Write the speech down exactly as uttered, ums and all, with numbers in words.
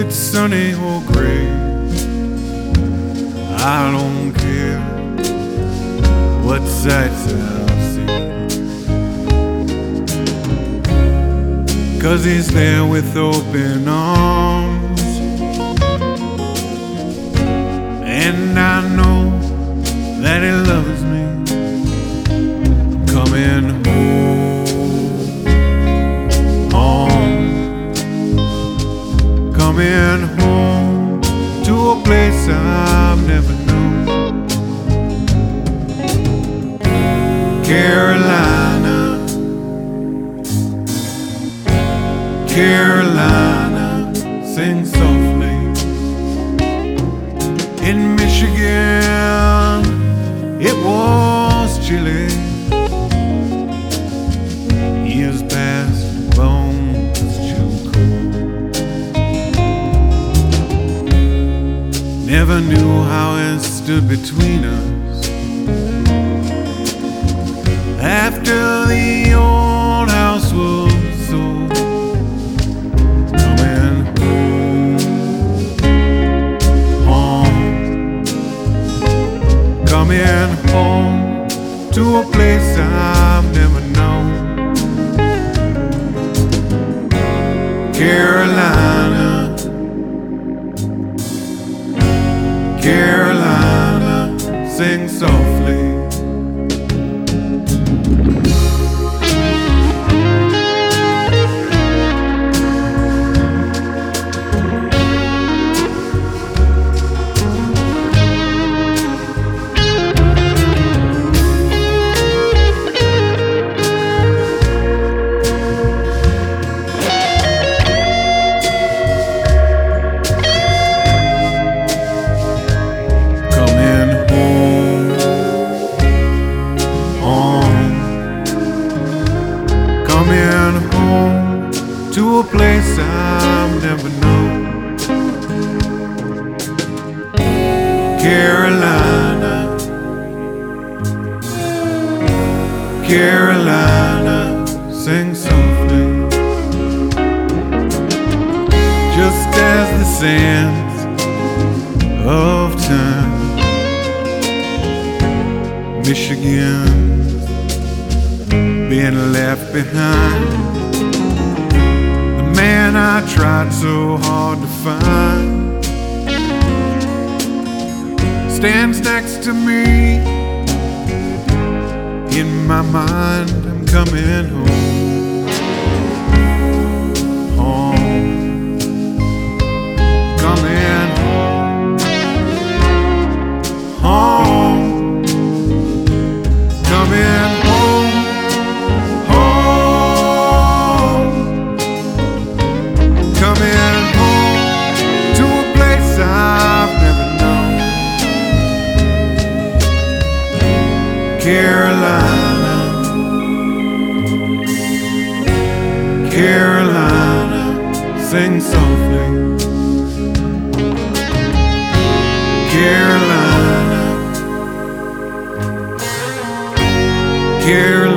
it's sunny or gray, I don't care what sights I'll see, 'cause he's there with open arms. And I know that he loves me. I'm coming home, coming home to a place I've never known. Carolina, Carolina, sing softly. In Michigan, it was chilly. Years past, bones too cold. Never knew how it stood between us. After the old house was sold, coming home, coming home to a place I've never known. Carolina, Carolina, sing softly. Coming home to a place I've never known. Carolina, Carolina, sing softly. Just as the sands of time, Michigan being left behind. The man I tried so hard to find stands next to me. In my mind, I'm coming home, home, coming home, home, coming home. Coming home to a place I've never known. Carolina, Carolina, sing softly. Carolina, Carolina.